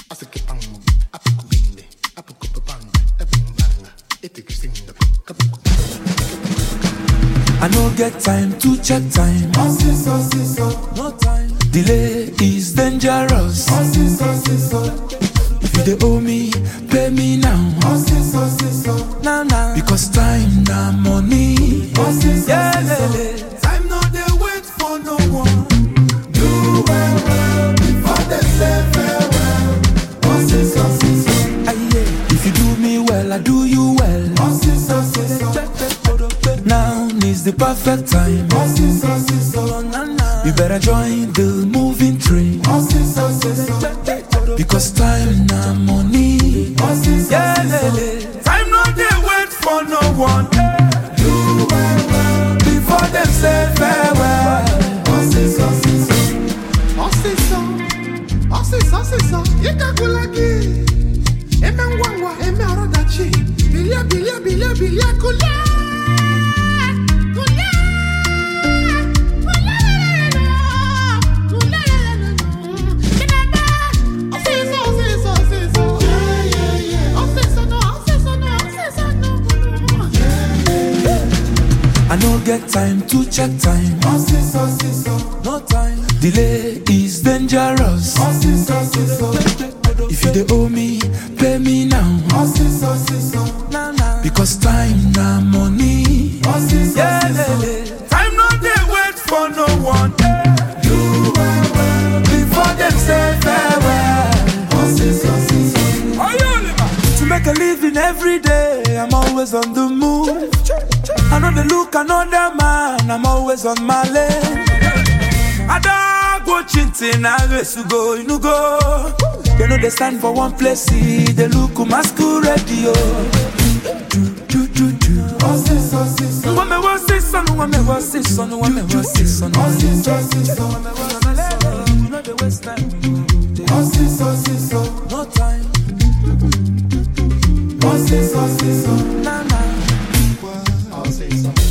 I no get time to check time. No time. Delay is dangerous. If you dey owe me, pay me now. Now. Because time na money. Yeah, time no dey wait for no one. Do well before they say farewell. If you do me well, I do you well. Now is the perfect time. You better join the moving train. Because time na money. Time no dey wait for no one. Do well before them say farewell. I no get time to check time. No time. Delay is dangerous. If you dey owe me, pay me now. Because time na money. Time no dey wait for no one. Do well before them say farewell. To make a living every day, I'm always on the move. I know they look another man, I'm always on my lane. I don't go chinting, I race to go, you go. They know they stand for one place, see, they look masquerade. No time. I'll say something.